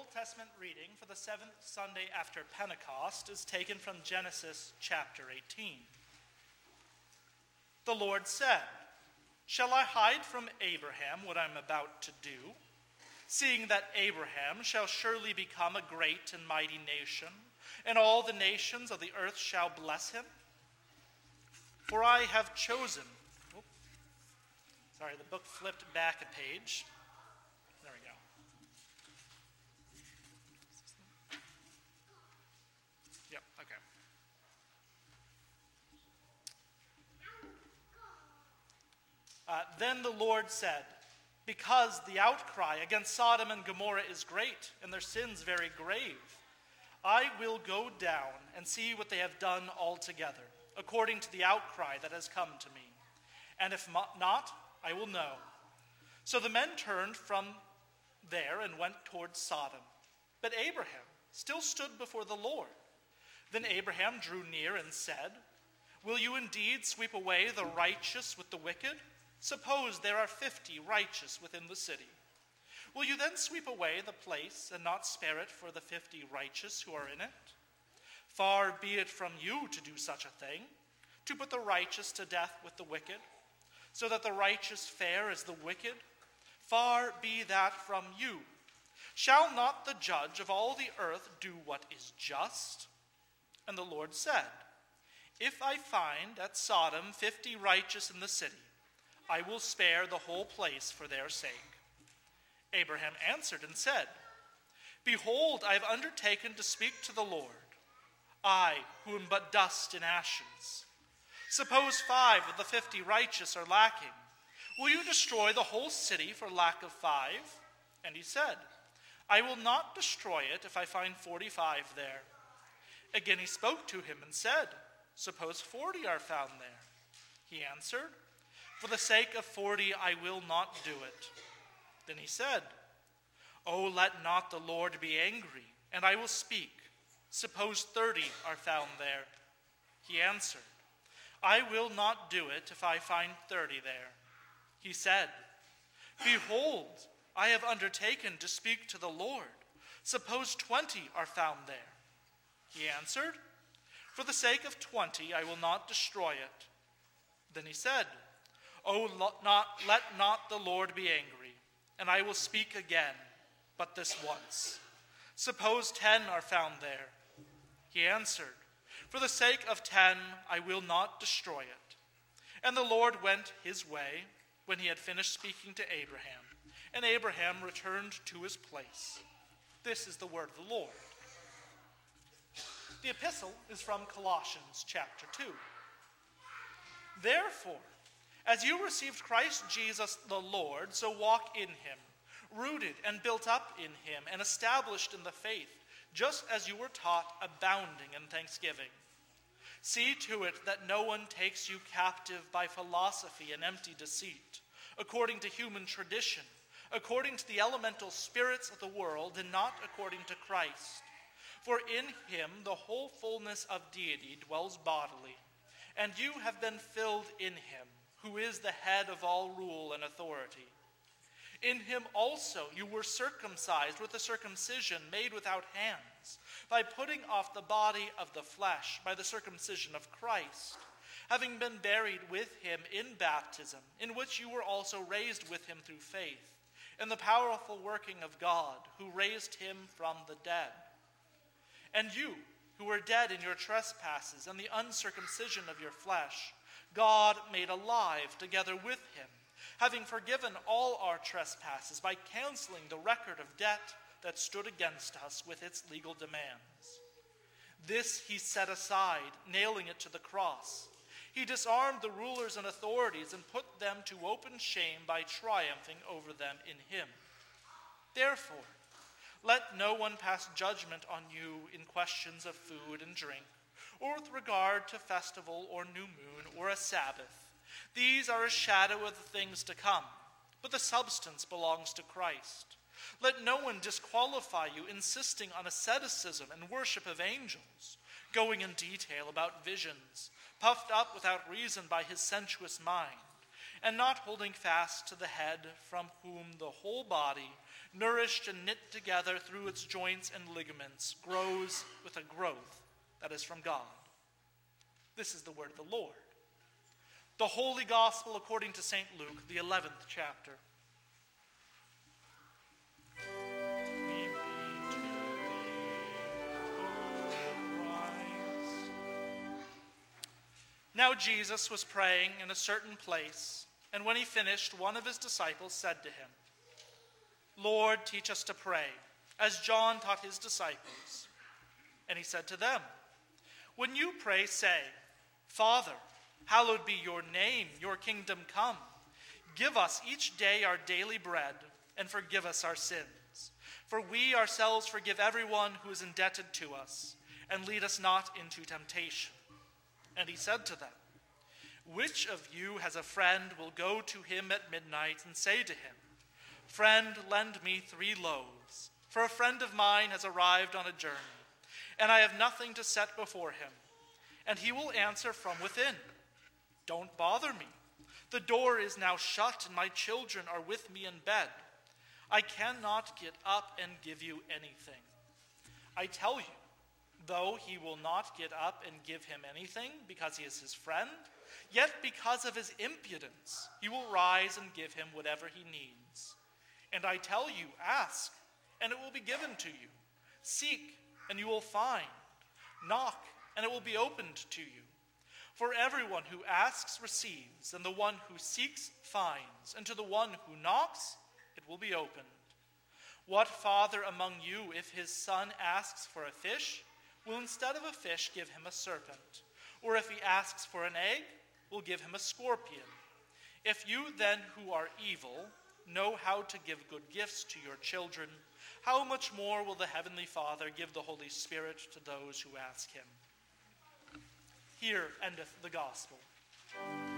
Old Testament reading for the seventh Sunday after Pentecost is taken from Genesis chapter 18. The Lord said, "Shall I hide from Abraham what I am about to do? Seeing that Abraham shall surely become a great and mighty nation, and all the nations of the earth shall bless him. For I have chosen..." The book flipped back a page. There we go. Yep, okay. Then the Lord said, "Because the outcry against Sodom and Gomorrah is great, and their sins very grave, I will go down and see what they have done altogether, according to the outcry that has come to me. And if not, I will know." So the men turned from there and went towards Sodom. But Abraham still stood before the Lord. Then Abraham drew near and said, "Will you indeed sweep away the righteous with the wicked? Suppose there are 50 righteous within the city. Will you then sweep away the place and not spare it for the 50 righteous who are in it? Far be it from you to do such a thing, to put the righteous to death with the wicked, so that the righteous fare as the wicked. Far be that from you. Shall not the judge of all the earth do what is just?" And the Lord said, "If I find at Sodom 50 righteous in the city, I will spare the whole place for their sake." Abraham answered and said, "Behold, I have undertaken to speak to the Lord, I who am but dust and ashes. Suppose 5 of the 50 righteous are lacking. Will you destroy the whole city for lack of 5? And he said, "I will not destroy it if I find 45 there." Again he spoke to him and said, "Suppose 40 are found there." He answered, "For the sake of 40 I will not do it." Then he said, "Oh, let not the Lord be angry, and I will speak. Suppose 30 are found there." He answered, "I will not do it if I find 30 there." He said, "Behold, I have undertaken to speak to the Lord. Suppose 20 are found there." He answered, "For the sake of 20 I will not destroy it." Then he said, "Oh, let not the Lord be angry, and I will speak again, but this once. Suppose 10 are found there." He answered, "For the sake of 10 I will not destroy it." And the Lord went his way when he had finished speaking to Abraham, and Abraham returned to his place. This is the word of the Lord. The epistle is from Colossians chapter 2. "Therefore, as you received Christ Jesus the Lord, so walk in him, rooted and built up in him, and established in the faith, just as you were taught, abounding in thanksgiving. See to it that no one takes you captive by philosophy and empty deceit, according to human tradition, according to the elemental spirits of the world, and not according to Christ. For in him the whole fullness of deity dwells bodily, and you have been filled in him, who is the head of all rule and authority. In him also you were circumcised with a circumcision made without hands, by putting off the body of the flesh by the circumcision of Christ, having been buried with him in baptism, in which you were also raised with him through faith, in the powerful working of God, who raised him from the dead. And you, who were dead in your trespasses and the uncircumcision of your flesh, God made alive together with him, having forgiven all our trespasses by canceling the record of debt that stood against us with its legal demands. This he set aside, nailing it to the cross. He disarmed the rulers and authorities and put them to open shame by triumphing over them in him. Therefore, let no one pass judgment on you in questions of food and drink, or with regard to festival or new moon or a Sabbath. These are a shadow of the things to come, but the substance belongs to Christ. Let no one disqualify you, insisting on asceticism and worship of angels, going in detail about visions, puffed up without reason by his sensuous mind, and not holding fast to the head, from whom the whole body, nourished and knit together through its joints and ligaments, grows with a growth that is from God. This is the word of the Lord. The Holy Gospel according to St. Luke, the 11th chapter. Glory be to thee, O Christ. Now Jesus was praying in a certain place, and when he finished, one of his disciples said to him, Lord, teach us to pray, as John taught his disciples. And he said to them, when you pray, say, Father, hallowed be your name, your kingdom come. Give us each day our daily bread, and forgive us our sins. For we ourselves forgive everyone who is indebted to us, and lead us not into temptation. And he said to them, which of you has a friend will go to him at midnight and say to him, Friend, lend me 3 loaves, for a friend of mine has arrived on a journey, and I have nothing to set before him. And he will answer from within, Don't bother me. The door is now shut, and my children are with me in bed. I cannot get up and give you anything. I tell you, though he will not get up and give him anything because he is his friend, yet because of his impudence, he will rise and give him whatever he needs. And I tell you, ask, and it will be given to you. Seek, and you will find. Knock, and it will be opened to you. For everyone who asks receives, and the one who seeks finds, and to the one who knocks it will be opened. What father among you, if his son asks for a fish, will instead of a fish give him a serpent? Or if he asks for an egg, will give him a scorpion? If you then who are evil know how to give good gifts to your children, how much more will the Heavenly Father give the Holy Spirit to those who ask him? Here endeth the gospel.